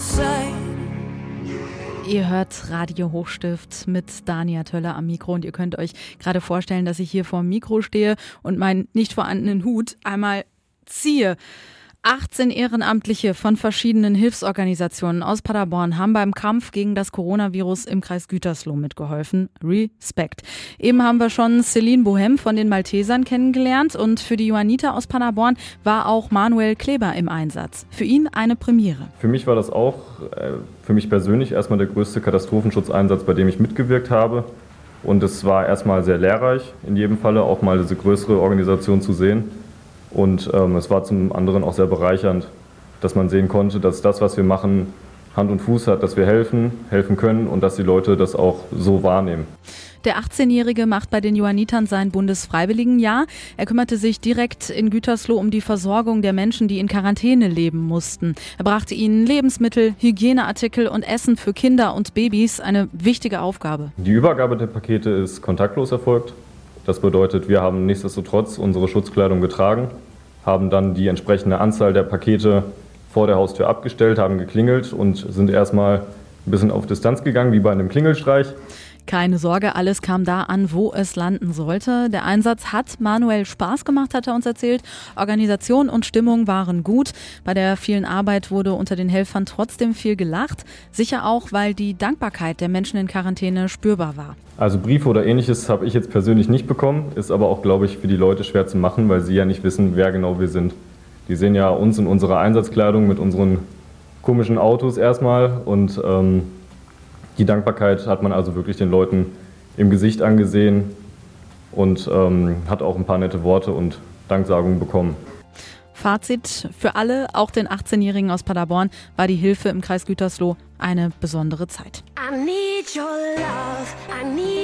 outside. Ihr hört Radio Hochstift mit Dania Töller am Mikro und ihr könnt euch gerade vorstellen, dass ich hier vor dem Mikro stehe und meinen nicht vorhandenen Hut einmal ziehe. 18 Ehrenamtliche von verschiedenen Hilfsorganisationen aus Paderborn haben beim Kampf gegen das Coronavirus im Kreis Gütersloh mitgeholfen. Respekt. Eben haben wir schon Celine Bohem von den Maltesern kennengelernt und für die Johanniter aus Paderborn war auch Manuel Kleber im Einsatz. Für ihn eine Premiere. Für mich war das auch, für mich persönlich erstmal der größte Katastrophenschutzeinsatz, bei dem ich mitgewirkt habe. Und es war erstmal sehr lehrreich, in jedem Falle auch mal diese größere Organisation zu sehen. Und es war zum anderen auch sehr bereichernd, dass man sehen konnte, dass das, was wir machen, Hand und Fuß hat, dass wir helfen können und dass die Leute das auch so wahrnehmen. Der 18-Jährige macht bei den Johannitern sein Bundesfreiwilligenjahr. Er kümmerte sich direkt in Gütersloh um die Versorgung der Menschen, die in Quarantäne leben mussten. Er brachte ihnen Lebensmittel, Hygieneartikel und Essen für Kinder und Babys, eine wichtige Aufgabe. Die Übergabe der Pakete ist kontaktlos erfolgt. Das bedeutet, wir haben nichtsdestotrotz unsere Schutzkleidung getragen, haben dann die entsprechende Anzahl der Pakete vor der Haustür abgestellt, haben geklingelt und sind erstmal ein bisschen auf Distanz gegangen, wie bei einem Klingelstreich. Keine Sorge, alles kam da an, wo es landen sollte. Der Einsatz hat Manuel Spaß gemacht, hat er uns erzählt. Organisation und Stimmung waren gut. Bei der vielen Arbeit wurde unter den Helfern trotzdem viel gelacht. Sicher auch, weil die Dankbarkeit der Menschen in Quarantäne spürbar war. Also Briefe oder ähnliches habe ich jetzt persönlich nicht bekommen. Ist aber auch, glaube ich, für die Leute schwer zu machen, weil sie ja nicht wissen, wer genau wir sind. Die sehen ja uns in unserer Einsatzkleidung mit unseren komischen Autos erstmal und die Dankbarkeit hat man also wirklich den Leuten im Gesicht angesehen und hat auch ein paar nette Worte und Danksagungen bekommen. Fazit für alle, auch den 18-Jährigen aus Paderborn, war die Hilfe im Kreis Gütersloh eine besondere Zeit. I need your love, I need